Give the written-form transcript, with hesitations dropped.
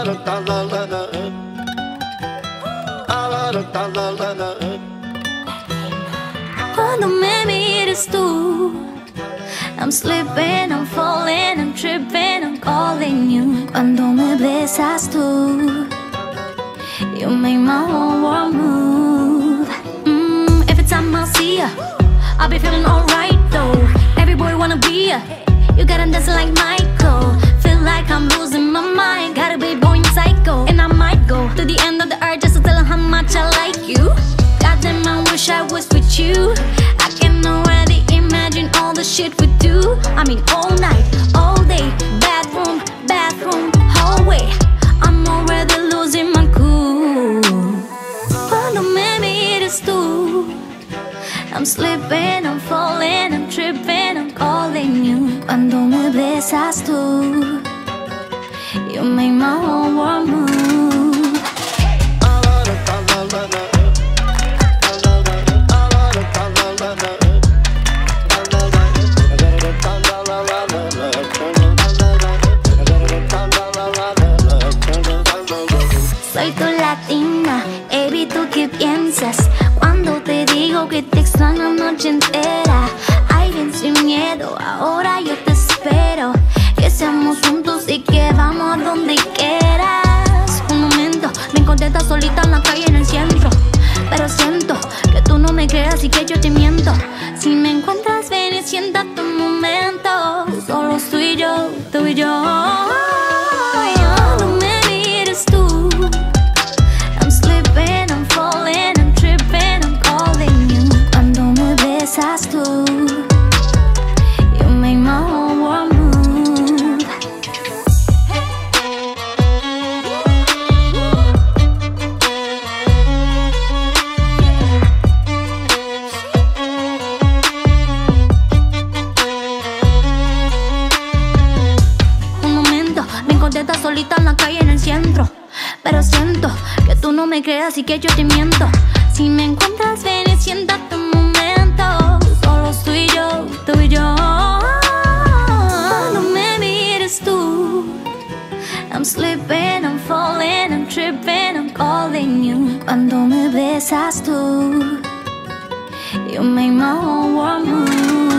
Cuando me mires tú, I'm slipping, I'm falling, I'm tripping, I'm calling you. Cuando me besas tú, you make my whole world move. Every time I see ya, I'll be feeling alright though. Every boy wanna be ya, you gotta dance like Michael. Feel like I'm losing my mind, gotta be going psycho. And I might go to the end of the earth just to tell her how much I like you. Goddamn, I wish I was with you. I can already imagine all the shit we do. I mean all night, all day, bathroom, bathroom, hallway. I'm already losing my cool. Cuando me mires tú, I'm slipping, I'm falling, I'm tripping, I'm calling you. Cuando me besas tú, you make my whole world move. Soy tu latina, baby, ¿tú qué piensas? Cuando te digo que te extraño la noche entera. Ay, bien sin miedo, ahora yo te espero. Que seamos juntos y que vamos a donde quieras. Un momento, me encontré tan solita en la calle en el centro. Pero siento que tú no me creas y que yo te miento. Si me encuentras, ven y siéntate un momento. Solo tú y yo, tú y yo. Cuando me mires tú, I'm slipping, I'm falling, I'm tripping, I'm calling you. Cuando me besas tú, you make my whole world move. Un momento, me encontré tan solita en la calle en el centro. Pero siento que tú no me creas y que yo te miento. Si me encuentras, ven y siéntate un momento. Solo tú y yo, tú y yo. Cuando me mires tú, I'm slipping, I'm falling, I'm tripping, I'm calling you. Cuando me besas tú, you make my whole world move.